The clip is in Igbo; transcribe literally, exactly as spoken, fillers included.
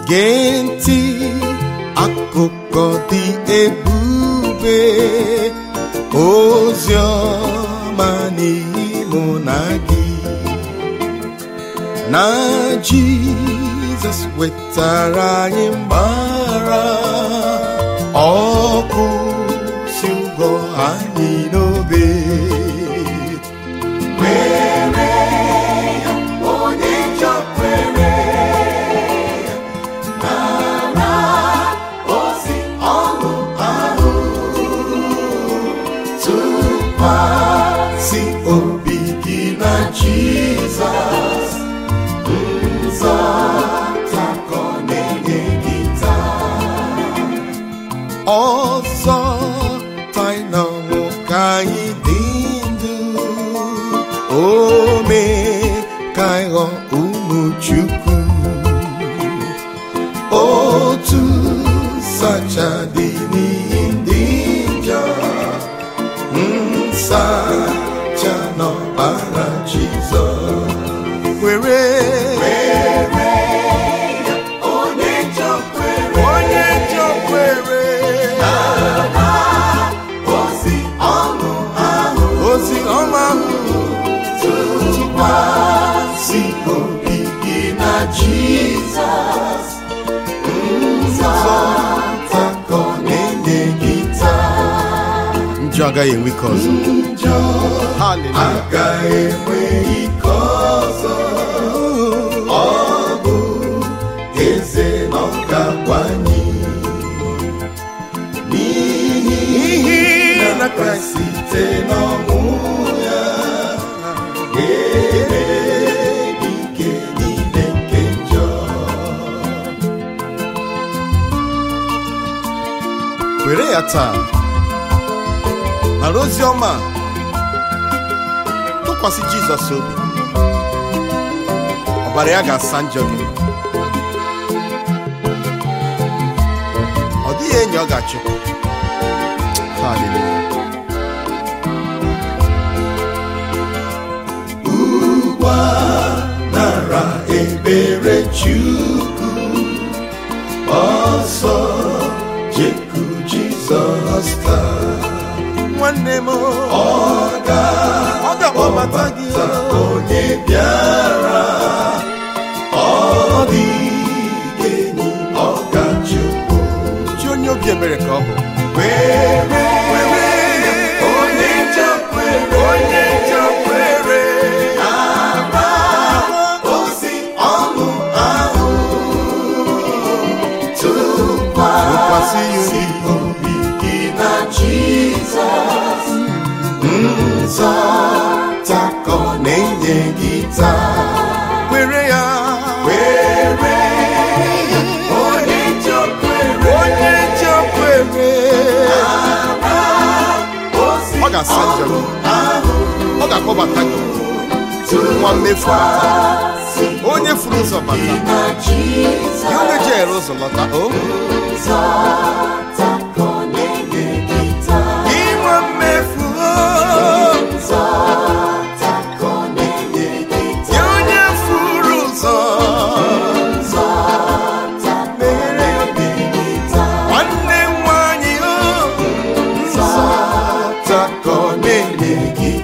gee ntị akụkọ dị ebube, ozi ọma n'ime na gị, na Jizọs wetara anyị mgbara, ọkụ si ụgwọ anyị n'obe. Kwere ya, onye njọ kwere ya, nara ozi ọṅụ ahụ, tụkwasị obi gị na Jizọs, nzọpụta ka ọ na-enye gị taa. Ọzọ taa n'ọnwụ ka anyị dị ndụ, o mee ka anyị ghọọ ụmụ Chukwu. Otu nsacha dị n'ihi ndị njọ, nsacha n'ọbara Jizọs. Kwere Kwere ya, onye njọ kwere, onye njọ kwere, nara ozi ọṅụ ahụ, ozi ọma ahụ, tụkwasị obi gị na Jizọs, nzọpụta ka ọ na-enye gị taa. njọ agaghị enwe ike ọzọ. Njọ Hallelujah. agaghị enwe ike ọzọ, ọ bụ eze na ọ ga-akwanye, n'ihi na Kraịst site n'ọnwụ ya ga-emeri ike niile nke njọ. Were ya taa, nara ozi ọma, tụkwasị Jizọs obi, ọbara ya ga-asa njọ gị. Ọ dịghị enyi ọ ga-achụpụ. Hallelujah. Ugbu a nara ebere Chukwu, ọsọ jeku Jizọs taa. Nwanne m, Ọ ga-akpọbata gị, ga-akpọbata onye bịara, ọ dịghị enyi ọ ga-achụpụ. chi onye obi ebere ka ọ bụ. Kwere ya, onye njọ kwere, Onye njọ kwere, nara ozi ọṅụ ahụ, tụkwasị ya tụkwasị obi, obi gị na Jizọs, nzọpụta ka ọ na-enye gị taa. were ya. Kwere ya, onye njọ kwere, Onye njọ kwere, ozi ọ ga-asa njọ gị, ahụ, ọ ga-akpọbata gị, nwa mmefu bata, tụkwasị onye furu ụzọ bata, na Jizọs, ya onye jere ụzọ lọta. O nzọpụta ka ọ na-enye gị taa. inwe mmefu, Nzọpụta ka ọ na-enye gị taa. ya onye furu ụzọ, Nzọpụta ka ọ na-enye gị taa. nwanne m nwanyị, o Nzọpụta ka ọ na-enye gị